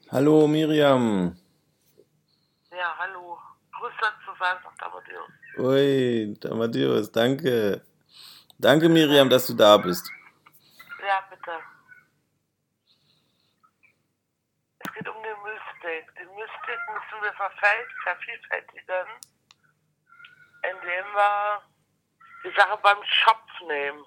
Hallo Miriam. Ja, hallo. Grüß Gott zusammen, sagt Amadeus. Ui, Amadeus, danke. Danke Miriam, dass du da bist. Ja, bitte. Es geht um die Mystik. Die Mystik müssen wir vervielfältigen, indem wir die Sache beim Schopf nehmen.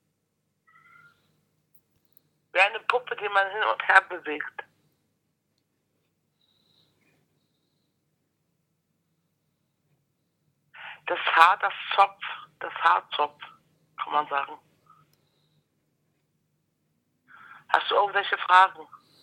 Wie eine Puppe, die man hin und her bewegt. Das Haarzopf, kann man sagen. Hast du irgendwelche Fragen?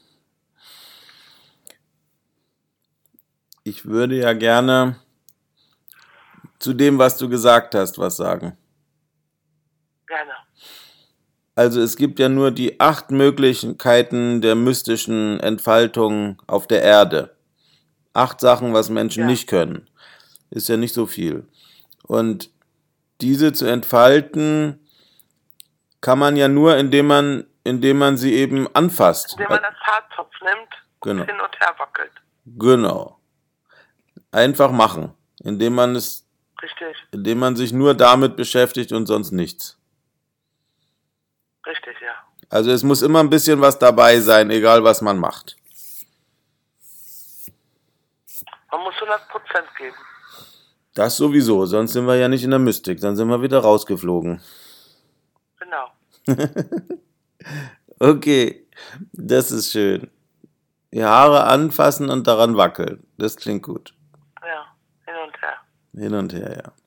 Ich würde ja gerne zu dem, was du gesagt hast, was sagen. Gerne. Also es gibt ja nur die 8 Möglichkeiten der mystischen Entfaltung auf der Erde. 8 Sachen, was Menschen Ja, nicht können. Ist ja nicht so viel. Und diese zu entfalten, kann man ja nur, indem man sie eben anfasst. indem man das Haarzopf nimmt und Genau. hin und her wackelt. Genau. Einfach machen, Richtig, indem man sich nur damit beschäftigt und sonst nichts. richtig, ja. Also es muss immer ein bisschen was dabei sein, egal was man macht. Man muss 100% geben. Das sowieso, sonst sind wir ja nicht in der Mystik, dann sind wir wieder rausgeflogen. Genau. Okay, das ist schön. Die Haare anfassen und daran wackeln. Das klingt gut. Ja, hin und her. Hin und her, ja.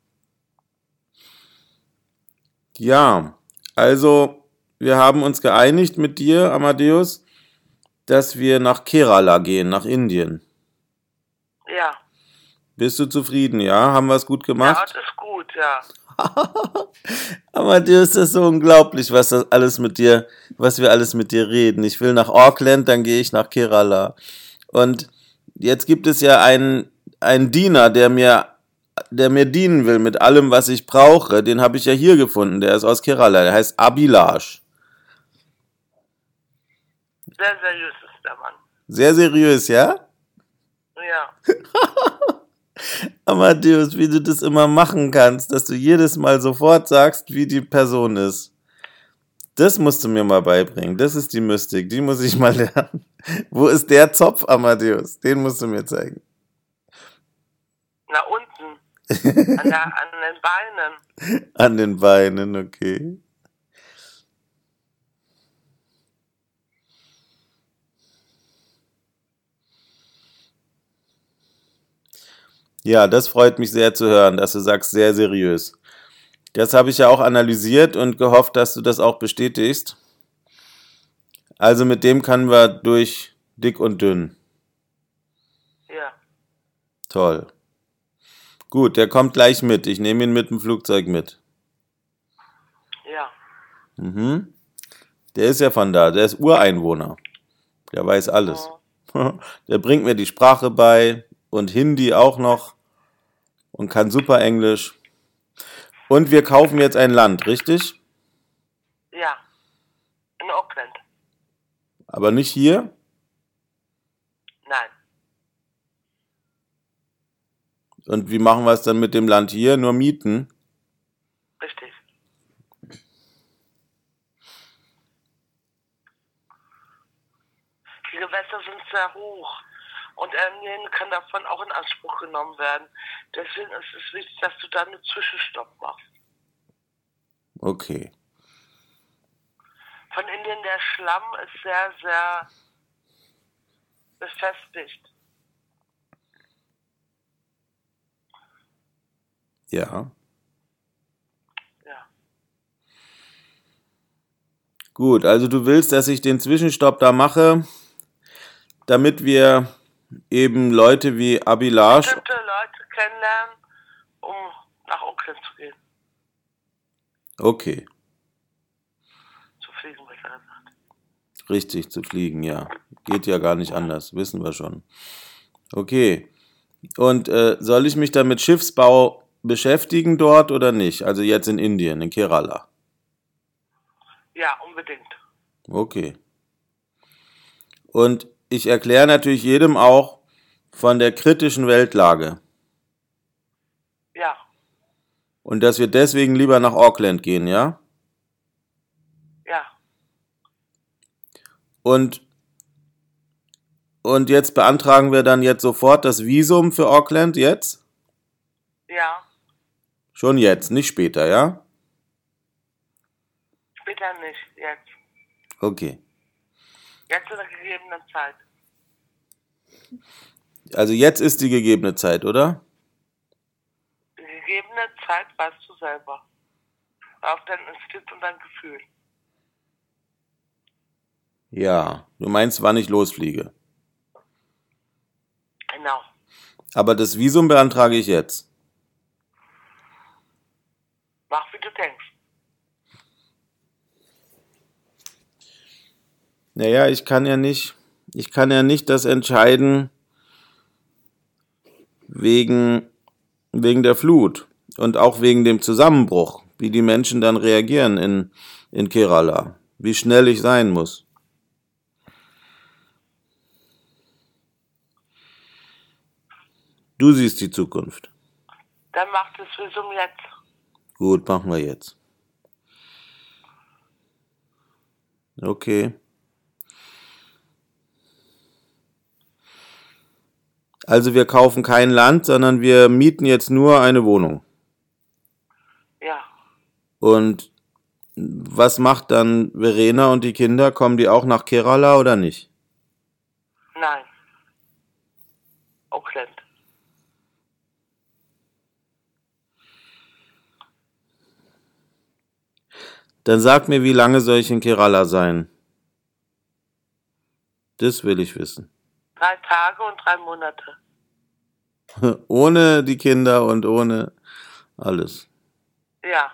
Ja, also wir haben uns geeinigt mit dir, Amadeus, dass wir nach Kerala gehen, nach Indien. Ja. Bist du zufrieden, ja? Haben wir es gut Ja, gemacht? das ist gut, ja. Amadeus, das ist so unglaublich, was wir alles mit dir reden. Ich will nach Auckland, dann gehe ich nach Kerala. Und jetzt gibt es ja einen Diener, der mir dienen will mit allem, was ich brauche. Den habe ich ja hier gefunden. Der ist aus Kerala. Der heißt Abhilash. Sehr seriös ist der Mann. Sehr seriös, ja? Ja. Amadeus, wie du das immer machen kannst, dass du jedes Mal sofort sagst, wie die Person ist. Das musst du mir mal beibringen. Das ist die Mystik. Die muss ich mal lernen. Wo ist der Zopf, Amadeus? Den musst du mir zeigen. Nach unten. An den Beinen. An den Beinen, okay. Ja, das freut mich sehr zu hören, dass du sagst, sehr seriös. Das habe ich ja auch analysiert und gehofft, dass du das auch bestätigst. Also mit dem können wir durch dick und dünn. Ja. Toll. Gut, der kommt gleich mit. Ich nehme ihn mit dem Flugzeug mit. Ja. Mhm. Der ist ja von da. Der ist Ureinwohner. Der weiß alles. Mhm. Der bringt mir die Sprache bei und Hindi auch noch und kann super Englisch. Und wir kaufen jetzt ein Land, richtig? Ja. In Auckland. Aber nicht hier. Nein. Und wie machen wir es dann mit dem Land hier? Nur mieten? Richtig. Die Gewässer sind sehr hoch. Und Indien kann davon auch in Anspruch genommen werden. Deswegen ist es wichtig, dass du da einen Zwischenstopp machst. Okay. Von Indien der Schlamm ist sehr, sehr befestigt. Ja. Ja. Gut, also du willst, dass ich den Zwischenstopp da mache, damit wir eben Leute wie Abhilash. Bestimmte Leute kennenlernen, um nach Auckland zu gehen. Okay, Zu fliegen, besser gesagt. richtig zu fliegen, ja. Geht ja gar nicht anders, wissen wir schon. Okay. Und soll ich mich dann mit Schiffsbau beschäftigen dort oder nicht? Also jetzt in Indien, in Kerala. Ja, unbedingt. Okay. Und ich erkläre natürlich jedem auch von der kritischen Weltlage Ja, und dass wir deswegen lieber nach Auckland gehen, ja? ja, Und, und jetzt beantragen wir dann jetzt sofort das Visum für Auckland jetzt? ja. Schon jetzt, nicht später, ja? Später nicht, jetzt. Okay. Jetzt in der gegebenen Zeit. Also jetzt ist die gegebene Zeit, oder? Die gegebene Zeit weißt du selber. Auf dein Instinkt und dein Gefühl. Ja. Du meinst, wann ich losfliege. Genau. Aber das Visum beantrage ich jetzt. Mach, wie du denkst. Naja, ich kann ja nicht das entscheiden wegen der Flut und auch wegen dem Zusammenbruch, wie die Menschen dann reagieren in Kerala, wie schnell ich sein muss. Du siehst die Zukunft. Dann mach das Visum jetzt. Gut, machen wir jetzt. Okay. Also wir kaufen kein Land, sondern wir mieten jetzt nur eine Wohnung. Ja. Und was macht dann Verena und die Kinder? Kommen die auch nach Kerala oder nicht? Nein. Auckland. Dann sag mir, wie lange soll ich in Kerala sein? Das will ich wissen. 3 Tage und 3 Monate. Ohne die Kinder und ohne alles. Ja.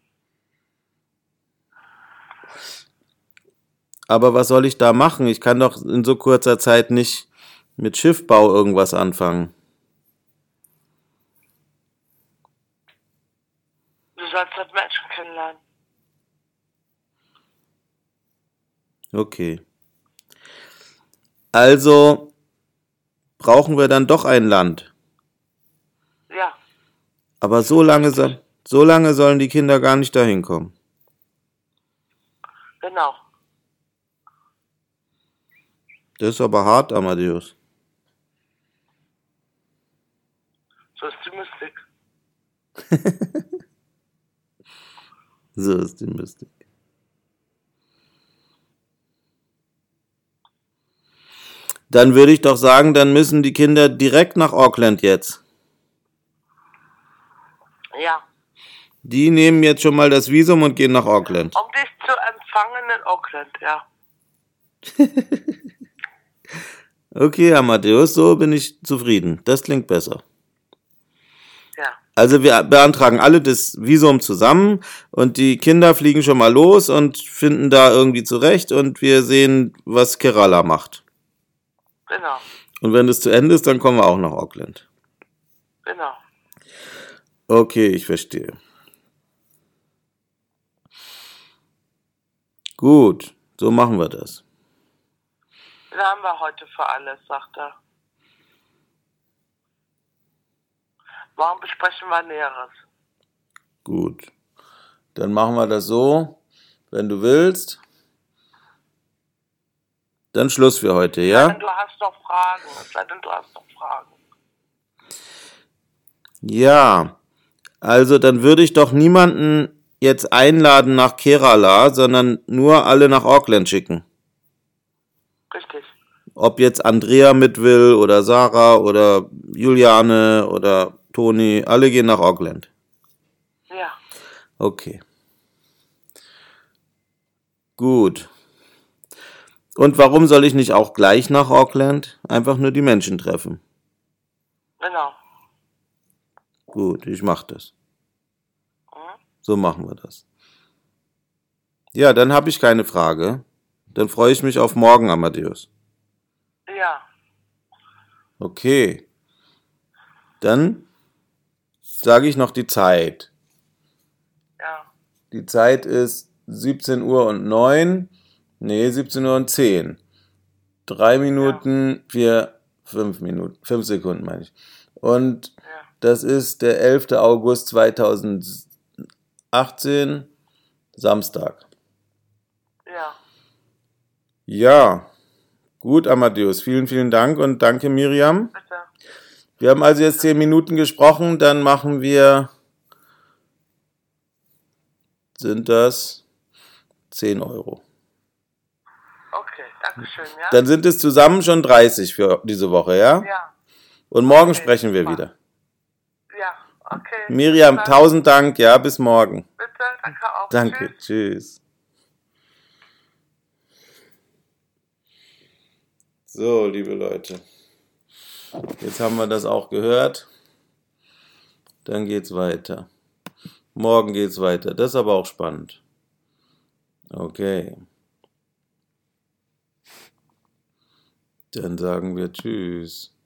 Aber was soll ich da machen? Ich kann doch in so kurzer Zeit nicht mit Schiffbau irgendwas anfangen. Du sollst dort Menschen kennenlernen. Okay. Also brauchen wir dann doch ein Land. Ja. Aber so lange sollen die Kinder gar nicht dahin kommen. Genau. Das ist aber hart, Amadeus. So ist die Mystik. So ist die Mystik. Dann würde ich doch sagen, dann müssen die Kinder direkt nach Auckland jetzt. Ja. Die nehmen jetzt schon mal das Visum und gehen nach Auckland. Um dich zu empfangen in Auckland, ja. Okay, Amadeus, so bin ich zufrieden. Das klingt besser. Ja. Also wir beantragen alle das Visum zusammen und die Kinder fliegen schon mal los und finden da irgendwie zurecht und wir sehen, was Kerala macht. Genau. Und wenn das zu Ende ist, dann kommen wir auch nach Auckland. Genau. Okay, ich verstehe. Gut, so machen wir das. Den haben wir heute für alles, sagt er. Morgen besprechen wir Näheres. Gut, dann machen wir das so, wenn du willst. Dann Schluss für heute, ja? Du hast noch Fragen. Es sei denn, du hast noch Fragen. Ja, also dann würde ich doch niemanden jetzt einladen nach Kerala, sondern nur alle nach Auckland schicken. Richtig. Ob jetzt Andrea mit will oder Sarah oder Juliane oder Toni, alle gehen nach Auckland. Ja. Okay. Gut. Und warum soll ich nicht auch gleich nach Auckland? Einfach nur die Menschen treffen. Genau. Gut, ich mach das. Mhm. So machen wir das. Ja, dann habe ich keine Frage. Dann freue ich mich auf morgen, Amadeus. Ja. Okay. Dann sage ich noch die Zeit. Ja. Die Zeit ist 17:09 Uhr. Nee, 17:10 Uhr. 3 Minuten, 5 Sekunden meine ich. Und Ja. das ist der 11. August 2018, Samstag. Ja. Ja, gut, Amadeus. Vielen, vielen Dank und danke, Miriam. Bitte. Wir haben also jetzt 10 Minuten gesprochen, dann machen wir, sind das 10 Euro. Okay, danke schön, ja? Dann sind es zusammen schon 30 für diese Woche, ja? Ja. Und morgen Okay, sprechen wir super. wieder. Ja, okay. Miriam, Bis dann. 1000 Dank, ja, bis morgen. Bitte, danke auch. Danke, Tschüss. tschüss. So, liebe Leute, jetzt haben wir das auch gehört. Dann geht's weiter. Morgen geht's weiter. Das ist aber auch spannend. Okay. Dann sagen wir Tschüss.